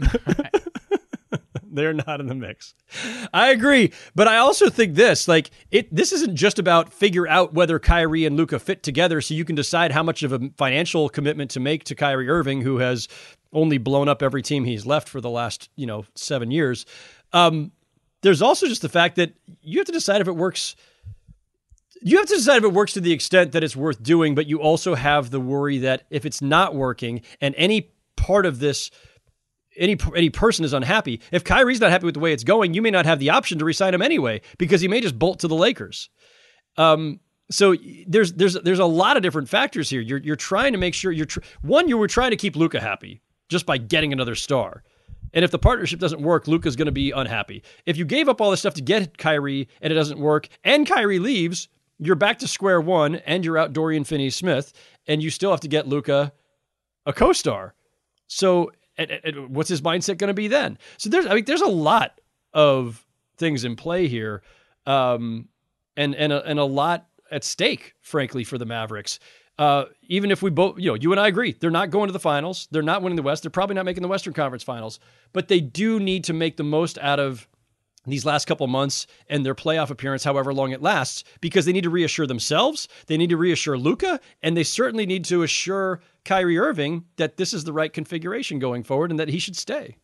They're not in the mix. I agree, but I also think this isn't just about figure out whether Kyrie and Luka fit together so you can decide how much of a financial commitment to make to Kyrie Irving, who has only blown up every team he's left for the last 7 years. There's also just the fact that you have to decide if it works. You have to decide if it works to the extent that it's worth doing, but you also have the worry that if it's not working and any part of this, any person is unhappy, if Kyrie's not happy with the way it's going, you may not have the option to re-sign him anyway because he may just bolt to the Lakers. So there's a lot of different factors here. You're trying to make sure you were trying to keep Luka happy just by getting another star. And if the partnership doesn't work, Luka's going to be unhappy. If you gave up all this stuff to get Kyrie and it doesn't work and Kyrie leaves, you're back to square one and you're out Dorian Finney-Smith and you still have to get Luka a co-star. So what's his mindset going to be then? So there's a lot of things in play here, and a lot at stake, frankly, for the Mavericks. Even if we both, you and I agree, they're not going to the finals. They're not winning the West. They're probably not making the Western Conference Finals, but they do need to make the most out of these last couple of months and their playoff appearance, however long it lasts, because they need to reassure themselves. They need to reassure Luka, and they certainly need to assure Kyrie Irving that this is the right configuration going forward and that he should stay.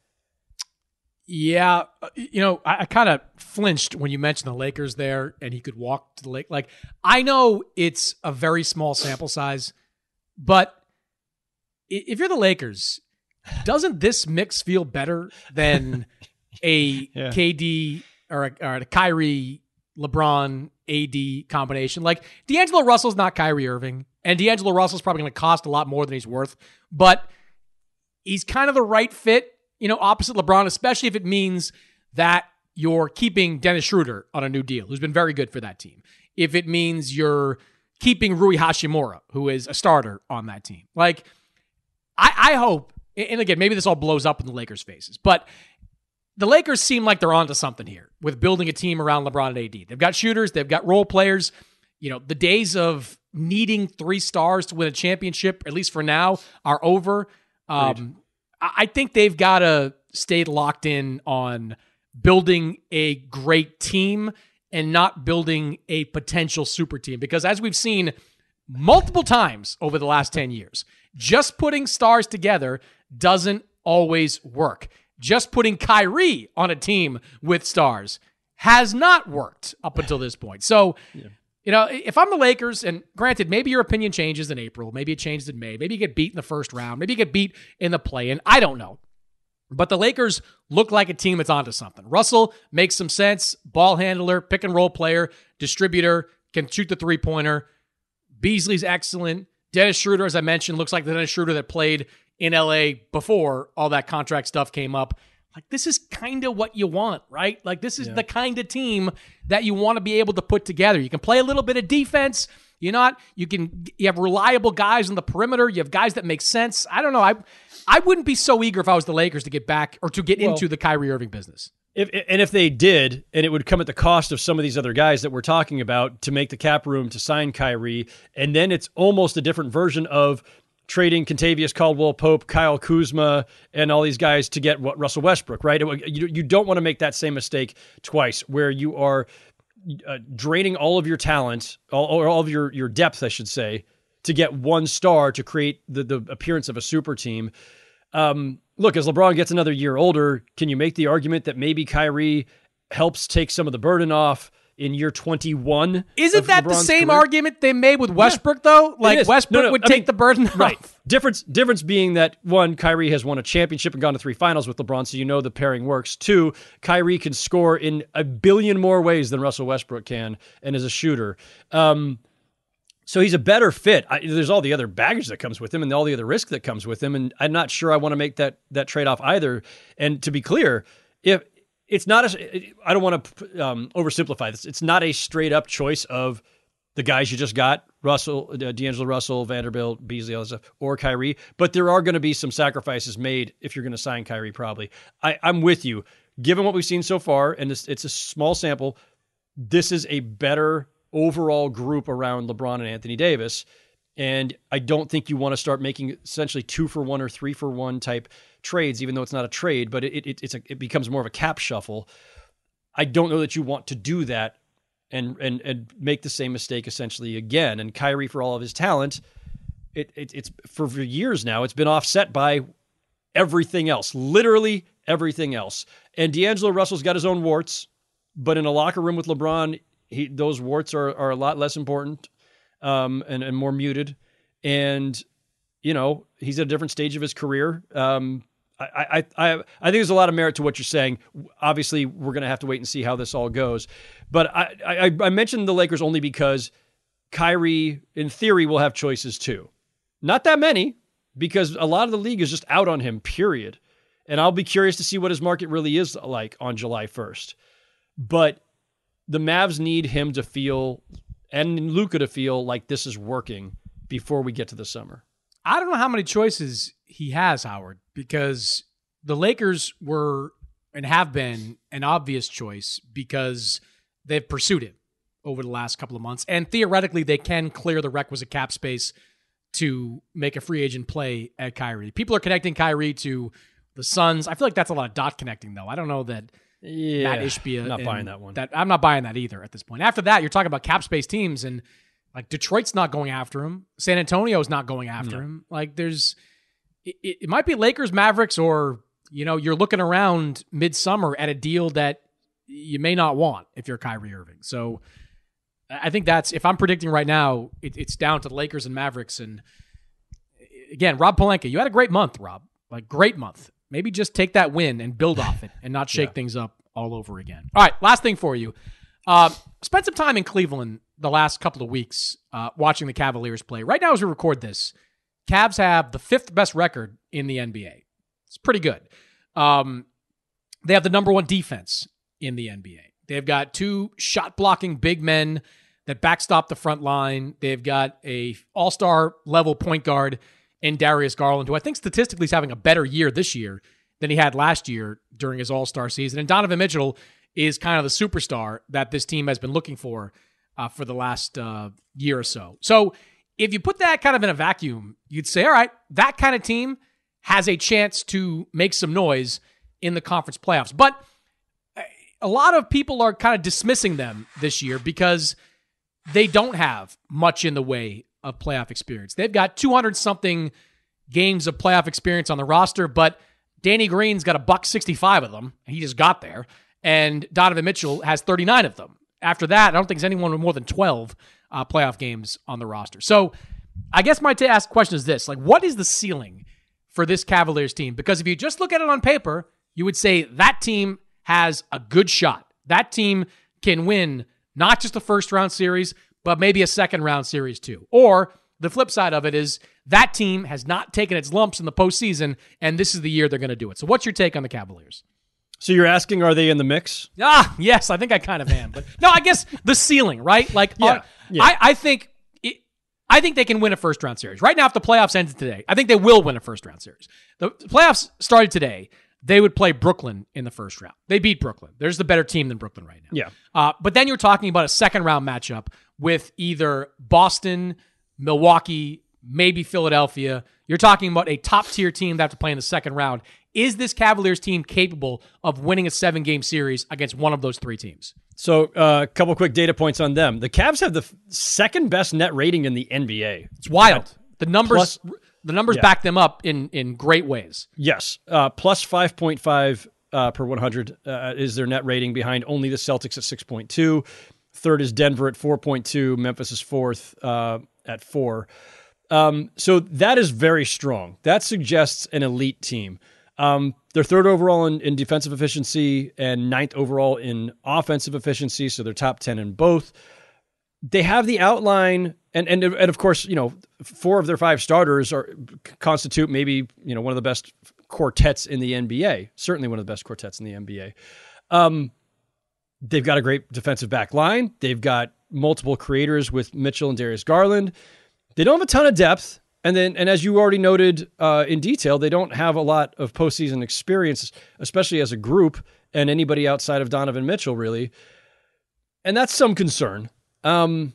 Yeah. I kind of flinched when you mentioned the Lakers there and he could walk to the lake. Like, I know it's a very small sample size, but if you're the Lakers, doesn't this mix feel better than a KD or a Kyrie, LeBron, AD combination. Like, D'Angelo Russell's not Kyrie Irving, and D'Angelo Russell's probably going to cost a lot more than he's worth, but he's kind of the right fit, opposite LeBron, especially if it means that you're keeping Dennis Schroeder on a new deal, who's been very good for that team. If it means you're keeping Rui Hachimura, who is a starter on that team. Like, I hope, and again, maybe this all blows up in the Lakers' faces, but the Lakers seem like they're onto something here with building a team around LeBron and AD. They've got shooters. They've got role players. The days of needing 3 stars to win a championship, at least for now, are over. I think they've got to stay locked in on building a great team and not building a potential super team. Because as we've seen multiple times over the last 10 years, just putting stars together doesn't always work. Just putting Kyrie on a team with stars has not worked up until this point. So, if I'm the Lakers, and granted, maybe your opinion changes in April, maybe it changed in May, maybe you get beat in the first round, maybe you get beat in the play-in, I don't know. But the Lakers look like a team that's onto something. Russell makes some sense, ball handler, pick and roll player, distributor, can shoot the three-pointer. Beasley's excellent. Dennis Schroeder, as I mentioned, looks like the Dennis Schroeder that played in LA before all that contract stuff came up. Like, this is kind of what you want, right? Like, this is the kind of team that you want to be able to put together. You can play a little bit of defense. You have reliable guys on the perimeter. You have guys that make sense. I don't know. I wouldn't be so eager if I was the Lakers to get back or to get into the Kyrie Irving business. If they did, and it would come at the cost of some of these other guys that we're talking about to make the cap room to sign Kyrie, and then it's almost a different version of trading Kentavious Caldwell-Pope, Kyle Kuzma, and all these guys to get Russell Westbrook, right? You don't want to make that same mistake twice, where you are draining all of your talent, all of your depth, I should say, to get one star to create the appearance of a super team. Look, as LeBron gets another year older, can you make the argument that maybe Kyrie helps take some of the burden off in year 21? Isn't that the same argument they made with Westbrook, though? Like, Westbrook would take the burden off. Right. Difference being that, 1, Kyrie has won a championship and gone to 3 finals with LeBron, so the pairing works. 2, Kyrie can score in a billion more ways than Russell Westbrook can and is a shooter. So he's a better fit. There's all the other baggage that comes with him and all the other risk that comes with him, and I'm not sure I want to make that trade-off either. And to be clear, if it's not I don't want to oversimplify this. It's not a straight-up choice of the guys you just got, D'Angelo Russell, Vanderbilt, Beasley, all that stuff, or Kyrie, but there are going to be some sacrifices made if you're going to sign Kyrie, probably. I'm with you. Given what we've seen so far, and it's a small sample, this is a better overall group around LeBron and Anthony Davis. And I don't think you want to start making essentially 2-for-1 or 3-for-1 type trades, even though it's not a trade, but it becomes more of a cap shuffle. I don't know that you want to do that and make the same mistake essentially again. And Kyrie, for all of his talent, it's for years now, it's been offset by everything else, literally everything else. And D'Angelo Russell's got his own warts, but in a locker room with LeBron, those warts are a lot less important and more muted. And, he's at a different stage of his career. I think there's a lot of merit to what you're saying. Obviously, we're going to have to wait and see how this all goes. But I mentioned the Lakers only because Kyrie, in theory, will have choices too. Not that many, because a lot of the league is just out on him, period. And I'll be curious to see what his market really is like on July 1st. But the Mavs need him to feel, and Luka to feel, like this is working before we get to the summer. I don't know how many choices he has, Howard, because the Lakers were and have been an obvious choice because they've pursued him over the last couple of months. And theoretically, they can clear the requisite cap space to make a free agent play at Kyrie. People are connecting Kyrie to the Suns. I feel like that's a lot of dot connecting, though. I don't know that Matt Ishbia. I'm not buying that one. I'm not buying that either at this point. After that, you're talking about cap space teams, and like Detroit's not going after him. San Antonio's not going after him. Like it might be Lakers, Mavericks, or you're looking around midsummer at a deal that you may not want if you're Kyrie Irving. So I think if I'm predicting right now, it's down to the Lakers and Mavericks. And again, Rob Pelinka, you had a great month, Rob. Like, great month. maybe just take that win and build off it and not shake things up all over again. All right, last thing for you. Spent some time in Cleveland the last couple of weeks watching the Cavaliers play. Right now as we record this, Cavs have the 5th best record in the NBA. It's pretty good. They have the number 1 defense in the NBA. They've got 2 shot-blocking big men that backstop the front line. They've got a all-star level point guard in Darius Garland, who I think statistically is having a better year this year than he had last year during his all-star season. And Donovan Mitchell is kind of the superstar that this team has been looking for the last year or so. So if you put that kind of in a vacuum, you'd say, all right, that kind of team has a chance to make some noise in the conference playoffs. But a lot of people are kind of dismissing them this year because they don't have much in the way of playoff experience. They've got 200-something games of playoff experience on the roster, but Danny Green's got $165 of them. He just got there. And Donovan Mitchell has 39 of them. After that, I don't think there's anyone with more than 12 playoff games on the roster. So I guess my ask question is this. Like, what is the ceiling for this Cavaliers team? Because if you just look at it on paper, you would say that team has a good shot. That team can win not just a first-round series, but maybe a second-round series too. Or the flip side of it is that team has not taken its lumps in the postseason, and this is the year they're going to do it. So what's your take on the Cavaliers? So you're asking, are they in the mix? Yes, I think I kind of am. But no, I guess the ceiling, right? Like, I think they can win a first-round series. Right now, if the playoffs ended today, I think they will win a first-round series. The playoffs started today. They would play Brooklyn in the first round. They beat Brooklyn. There's the better team than Brooklyn right now. Yeah. But then you're talking about a second-round matchup with either Boston, Milwaukee, maybe Philadelphia. You're talking about a top-tier team that have to play in the second round. Is this Cavaliers team capable of winning a 7-game series against one of those 3 teams? So a couple quick data points on them. The Cavs have the second best net rating in the NBA. It's wild. The numbers back them up in great ways. Yes. Plus 5.5 per 100 is their net rating, behind only the Celtics at 6.2. Third is Denver at 4.2. Memphis is fourth at 4. So that is very strong. That suggests an elite team. They're third overall in defensive efficiency and 9th overall in offensive efficiency, so they're top 10 in both. They have the outline, and of course, 4 of their 5 starters constitute maybe one of the best quartets in the NBA. Certainly one of the best quartets in the NBA. They've got a great defensive back line. They've got multiple creators with Mitchell and Darius Garland. They don't have a ton of depth. And as you already noted in detail, they don't have a lot of postseason experience, especially as a group, and anybody outside of Donovan Mitchell, really. And that's some concern. In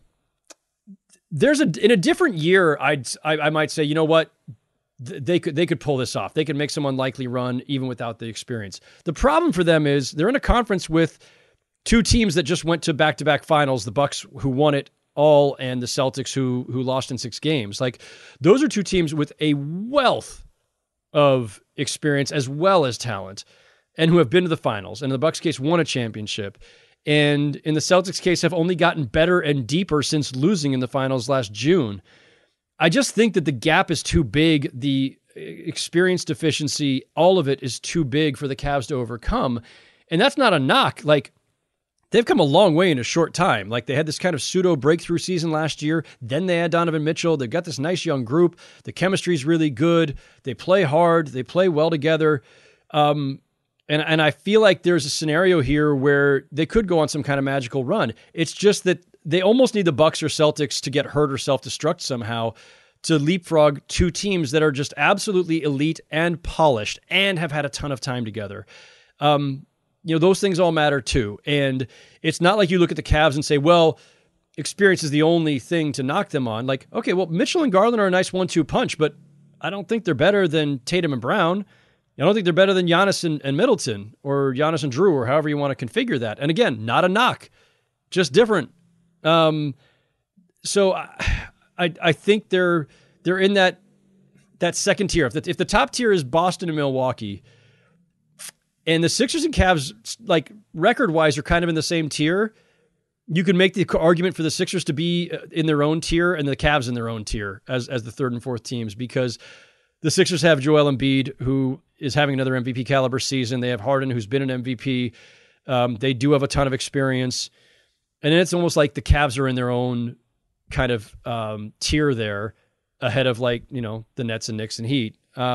a different year, I might say, you know what, they could pull this off. They could make some unlikely run even without the experience. The problem for them is they're in a conference with 2 teams that just went to back-to-back finals, the Bucks, who won it all, and the Celtics, who lost in 6 games. Like, those are 2 teams with a wealth of experience as well as talent, and who have been to the finals. And in the Bucks case, won a championship. And in the Celtics case, have only gotten better and deeper since losing in the finals last June. I just think that the gap is too big. The experience deficiency, all of it is too big for the Cavs to overcome. And that's not a knock. Like, they've come a long way in a short time. Like, they had this kind of pseudo breakthrough season last year. Then they had Donovan Mitchell. They've got this nice young group. The chemistry is really good. They play hard. They play well together. And I feel like there's a scenario here where they could go on some kind of magical run. It's just that they almost need the Bucks or Celtics to get hurt or self-destruct somehow to leapfrog 2 teams that are just absolutely elite and polished and have had a ton of time together. Those things all matter too. And it's not like you look at the Cavs and say, well, experience is the only thing to knock them on. Like, okay, well, Mitchell and Garland are a nice 1-2 punch, but I don't think they're better than Tatum and Brown. I don't think they're better than Giannis and Middleton, or Giannis and Drew, or however you want to configure that. And again, not a knock, just different. So I think they're in that second tier. If the top tier is Boston and Milwaukee, and the Sixers and Cavs, like, record-wise, are kind of in the same tier, you could make the argument for the Sixers to be in their own tier and the Cavs in their own tier as the 3rd and 4th teams, because The Sixers have Joel Embiid, who is having another MVP caliber season. They have Harden, who's been an MVP. They do have a ton of experience. And then it's almost like the Cavs are in their own kind of tier there, ahead of like, the Nets and Knicks and Heat.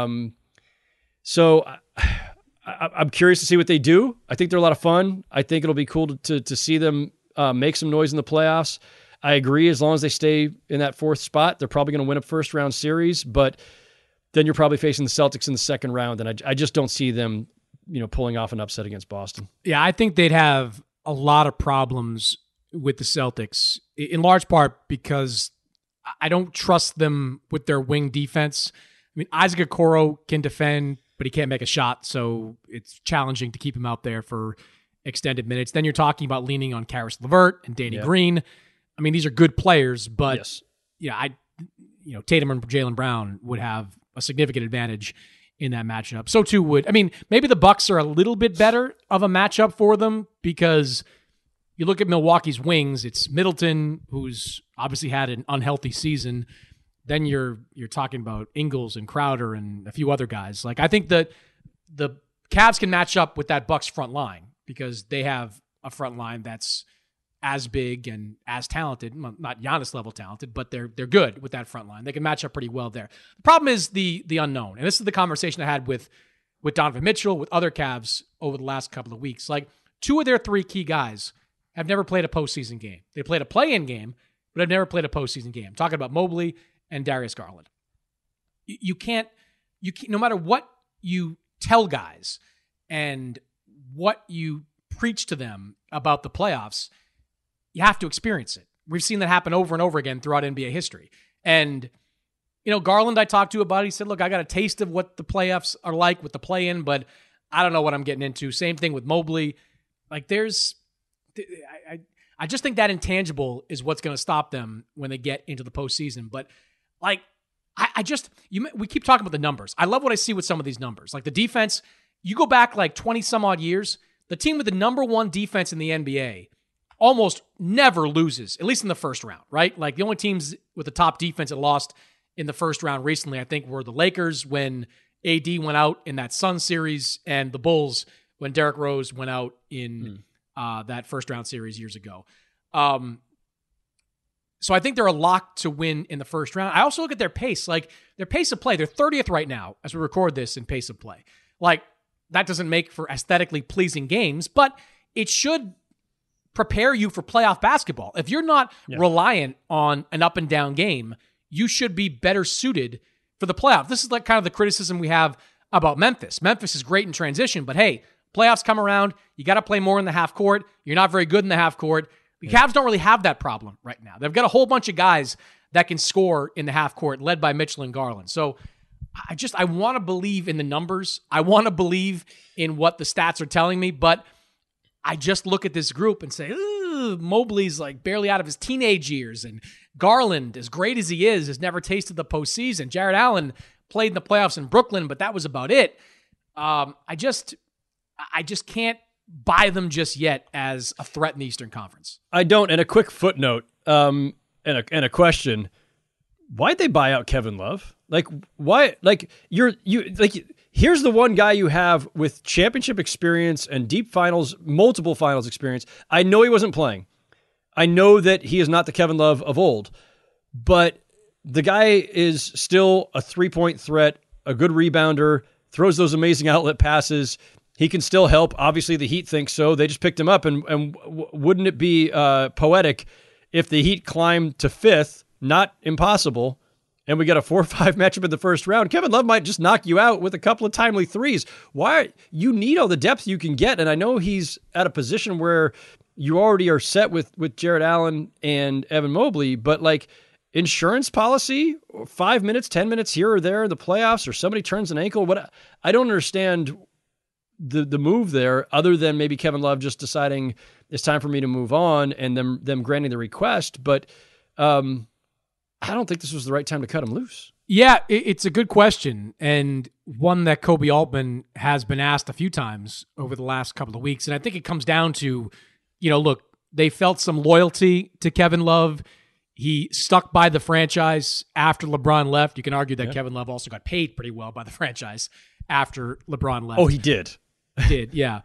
So I'm curious to see what they do. I think they're a lot of fun. I think it'll be cool to see them make some noise in the playoffs. I agree, as long as they stay in that fourth spot, they're probably going to win a first-round series, but then you're probably facing the Celtics in the second round, and I just don't see them, pulling off an upset against Boston. Yeah, I think they'd have a lot of problems with the Celtics, in large part because I don't trust them with their wing defense. I mean, Isaac Okoro can defend, but he can't make a shot, so it's challenging to keep him out there for extended minutes. Then you're talking about leaning on Karis LeVert and Danny Green. I mean, these are good players, but Tatum and Jaylen Brown would have a significant advantage in that matchup. So too would, maybe the Bucks are a little bit better of a matchup for them because you look at Milwaukee's wings, it's Middleton, who's obviously had an unhealthy season. Then you're talking about Ingles and Crowder and a few other guys. Like, I think that the Cavs can match up with that Bucks front line because they have a front line that's as big and as talented, not Giannis level talented, but they're good with that front line. They can match up pretty well there. The problem is the unknown. And this is the conversation I had with Donovan Mitchell, with other Cavs over the last couple of weeks. Like, 2 of their 3 key guys have never played a postseason game. They played a play-in game, but have never played a postseason game. I'm talking about Mobley and Darius Garland. You can't, no matter what you tell guys and what you preach to them about the playoffs, you have to experience it. We've seen that happen over and over again throughout NBA history. And, Garland I talked to about it, he said, look, I got a taste of what the playoffs are like with the play-in, but I don't know what I'm getting into. Same thing with Mobley. Like, I just think that intangible is what's going to stop them when they get into the postseason. But like, we keep talking about the numbers. I love what I see with some of these numbers. Like the defense, you go back like 20 some odd years, the team with the number 1 defense in the NBA almost never loses, at least in the first round, right? Like the only teams with the top defense that lost in the first round recently, I think, were the Lakers when AD went out in that Suns series, and the Bulls when Derrick Rose went out in that first round series years ago. So I think they're a lock to win in the first round. I also look at their pace, like their pace of play. They're 30th right now as we record this in pace of play. Like, that doesn't make for aesthetically pleasing games, but it should prepare you for playoff basketball. If you're not reliant on an up and down game, you should be better suited for the playoff. This is like kind of the criticism we have about Memphis. Memphis is great in transition, but hey, playoffs come around, you got to play more in the half court. You're not very good in the half court. The Cavs don't really have that problem right now. They've got a whole bunch of guys that can score in the half court, led by Mitchell and Garland. So I want to believe in the numbers. I want to believe in what the stats are telling me, but I just look at this group and say, Mobley's like barely out of his teenage years, and Garland, as great as he is, has never tasted the postseason. Jarrett Allen played in the playoffs in Brooklyn, but that was about it. I just can't buy them just yet as a threat in the Eastern Conference. I don't. And a quick footnote, and a question: why'd they buy out Kevin Love? Like, why? Like, here's the one guy you have with championship experience and deep finals, multiple finals experience. I know he wasn't playing. I know that he is not the Kevin Love of old, but the guy is still a 3-point threat, a good rebounder, throws those amazing outlet passes. He can still help. Obviously, the Heat think so. They just picked him up, and wouldn't it be poetic if the Heat climbed to 5th? Not impossible. And we got a 4-5 matchup in the first round. Kevin Love might just knock you out with a couple of timely threes. You need all the depth you can get, and I know he's at a position where you already are set with Jarrett Allen and Evan Mobley, but like insurance policy, 5 minutes, 10 minutes here or there in the playoffs, or somebody turns an ankle. I don't understand the move there, other than maybe Kevin Love just deciding it's time for me to move on and them granting the request. But I don't think this was the right time to cut him loose. Yeah, it's a good question, and one that Kobe Altman has been asked a few times over the last couple of weeks. And I think it comes down to, look, they felt some loyalty to Kevin Love He stuck by the franchise after LeBron left. You can argue that Kevin Love also got paid pretty well by the franchise after LeBron left. Oh, he did. Yeah.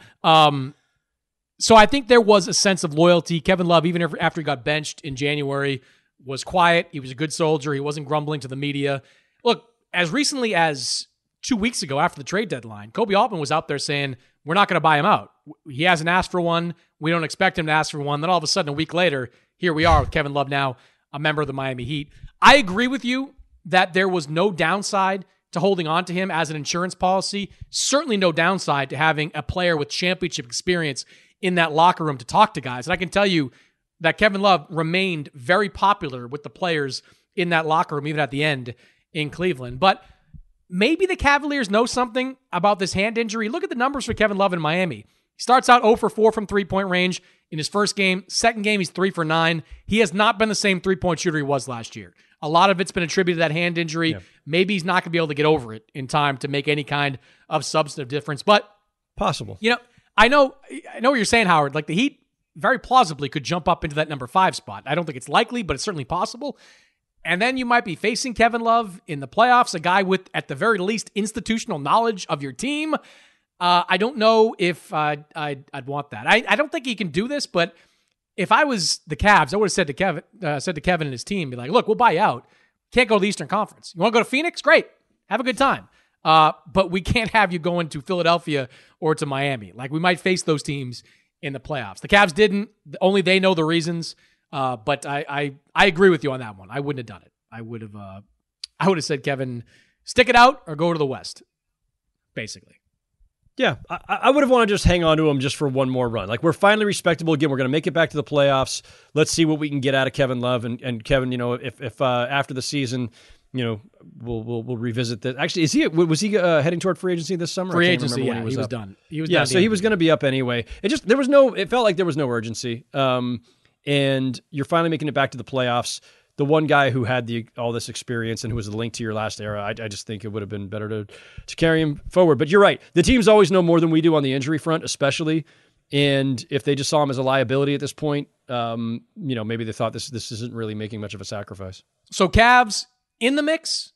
So I think there was a sense of loyalty. Kevin Love, even after he got benched in January, was quiet. He was a good soldier. He wasn't grumbling to the media. Look, as recently as 2 weeks ago after the trade deadline, Kobe Altman was out there saying, we're not going to buy him out. He hasn't asked for one. We don't expect him to ask for one. Then all of a sudden, a week later, here we are with Kevin Love now, a member of the Miami Heat. I agree with you that there was no downside to holding on to him as an insurance policy. Certainly no downside to having a player with championship experience in that locker room to talk to guys. And I can tell you that Kevin Love remained very popular with the players in that locker room, even at the end in Cleveland. But maybe the Cavaliers know something about this hand injury. Look at the numbers for Kevin Love in Miami. He starts out 0 for 4 from three-point range in his first game. Second game, he's 3 for 9. He has not been the same three-point shooter he was last year. A lot of it's been attributed to that hand injury. Yeah. Maybe he's not going to be able to get over it in time to make any kind of substantive difference. But possible. I know what you're saying, Howard. Like, the Heat very plausibly could jump up into that number 5 spot. I don't think it's likely, but it's certainly possible. And then you might be facing Kevin Love in the playoffs, a guy with, at the very least, institutional knowledge of your team. I don't know if I'd want that. I don't think he can do this, but if I was the Cavs, I would have said to Kevin and his team, be like, look, we'll buy you out. Can't go to the Eastern Conference. You want to go to Phoenix? Great. Have a good time. But we can't have you going to Philadelphia or to Miami. Like, we might face those teams in the playoffs. The Cavs didn't. Only they know the reasons. But I agree with you on that one. I wouldn't have done it. I would have said, Kevin, stick it out or go to the West, basically. Yeah, I would have wanted to just hang on to him just for one more run. Like, we're finally respectable again. We're going to make it back to the playoffs. Let's see what we can get out of Kevin Love. And Kevin, if after the season, we'll revisit that. Actually, was he heading toward free agency this summer? Free agency, yeah, he was done. He was done. So he was going to be up anyway. It felt like there was no urgency. And you're finally making it back to the playoffs. The one guy who had all this experience and who was the link to your last era, I just think it would have been better to carry him forward. But you're right. The teams always know more than we do on the injury front, especially. And if they just saw him as a liability at this point, maybe they thought this isn't really making much of a sacrifice. So Cavs in the mix?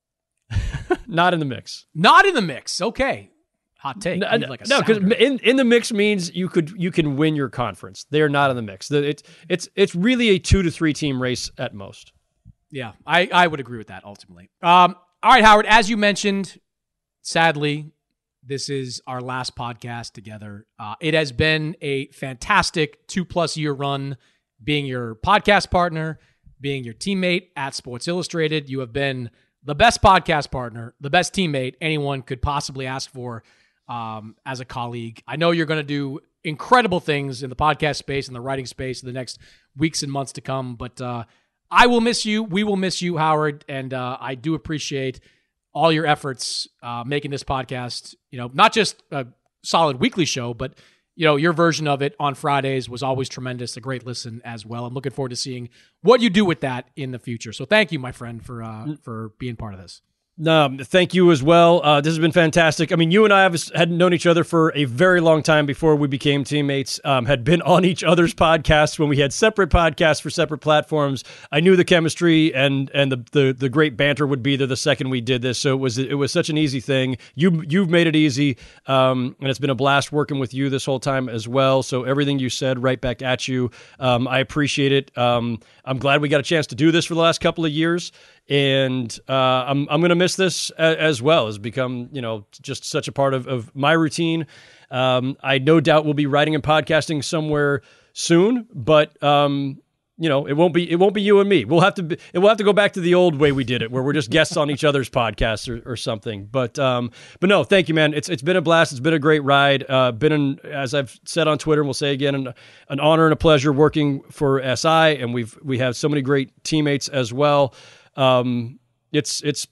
Not in the mix. Not in the mix. Okay. Hot take. No, because in the mix means you can win your conference. They are not in the mix. It's really a 2 to 3 team race at most. Yeah, I would agree with that ultimately. All right, Howard, as you mentioned, sadly, this is our last podcast together. It has been a fantastic 2+ year run being your podcast partner, being your teammate at Sports Illustrated. You have been the best podcast partner, the best teammate anyone could possibly ask for. As a colleague, I know you're going to do incredible things in the podcast space and the writing space in the next weeks and months to come, but I will miss you. We will miss you, Howard, and I do appreciate all your efforts making this podcast, not just a solid weekly show, but your version of it on Fridays was always tremendous, a great listen as well. I'm looking forward to seeing what you do with that in the future. So thank you, my friend, for being part of this. Thank you as well. This has been fantastic. I mean, you and I had known each other for a very long time before we became teammates, had been on each other's podcasts when we had separate podcasts for separate platforms. I knew the chemistry and the great banter would be there the second we did this. So it was such an easy thing. You've made it easy. And it's been a blast working with you this whole time as well. So everything you said, right back at you. I appreciate it. I'm glad we got a chance to do this for the last couple of years. And I'm going to miss this as well. It's become, just such a part of my routine. I no doubt will be writing and podcasting somewhere soon, but it won't be you and me. It will have to go back to the old way we did it, where we're just guests on each other's podcasts or something. But no, thank you, man. It's been a blast. It's been a great ride. As I've said on Twitter, and we'll say again, an honor and a pleasure working for SI, and we have so many great teammates as well. It's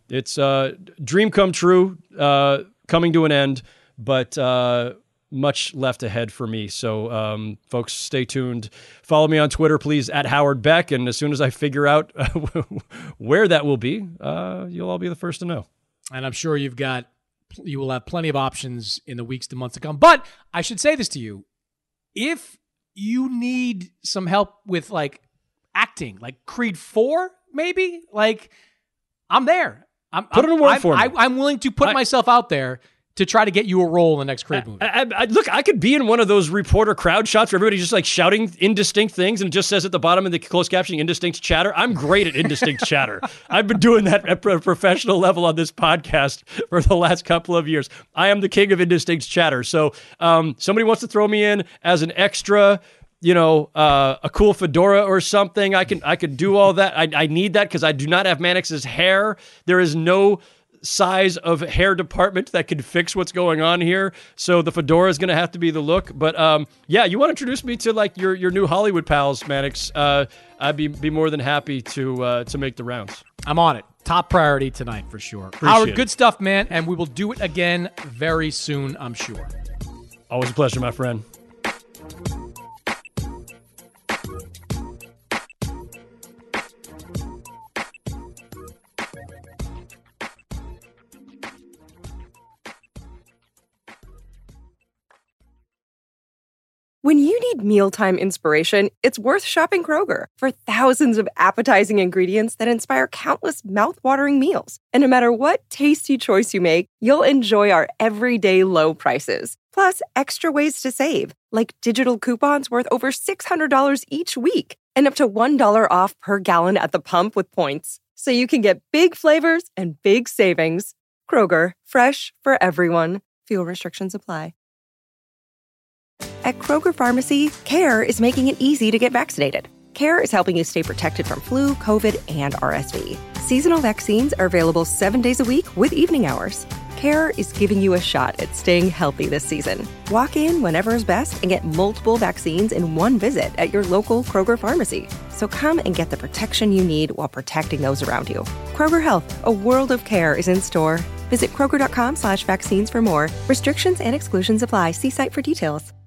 dream come true, coming to an end, but much left ahead for me. So, folks, stay tuned. Follow me on Twitter, please, at Howard Beck. And as soon as I figure out where that will be, you'll all be the first to know. And I'm sure you will have plenty of options in the weeks to months to come. But I should say this to you. If you need some help with acting, like Creed 4, maybe? Like, I'm there. Put in a word for me. I'm willing to put myself out there to try to get you a role in the next Creed movie. Look, I could be in one of those reporter crowd shots where everybody's just like shouting indistinct things and it just says at the bottom of the closed captioning, indistinct chatter. I'm great at indistinct chatter. I've been doing that at a professional level on this podcast for the last couple of years. I am the king of indistinct chatter. So somebody wants to throw me in as an extra, a cool fedora or something. I could do all that. I need that because I do not have Mannix's hair. There is no size of hair department that could fix what's going on here. So the fedora is going to have to be the look. But you want to introduce me to like your new Hollywood pals, Mannix? I'd be more than happy to make the rounds. I'm on it. Top priority tonight for sure. Howard, good stuff, man. And we will do it again very soon, I'm sure. Always a pleasure, my friend. When you need mealtime inspiration, it's worth shopping Kroger for thousands of appetizing ingredients that inspire countless mouth-watering meals. And no matter what tasty choice you make, you'll enjoy our everyday low prices. Plus, extra ways to save, like digital coupons worth over $600 each week and up to $1 off per gallon at the pump with points. So you can get big flavors and big savings. Kroger, fresh for everyone. Fuel restrictions apply. At Kroger Pharmacy, CARE is making it easy to get vaccinated. CARE is helping you stay protected from flu, COVID, and RSV. Seasonal vaccines are available 7 days a week with evening hours. CARE is giving you a shot at staying healthy this season. Walk in whenever is best and get multiple vaccines in one visit at your local Kroger Pharmacy. So come and get the protection you need while protecting those around you. Kroger Health, a world of care is in store. Visit Kroger.com/vaccines for more. Restrictions and exclusions apply. See site for details.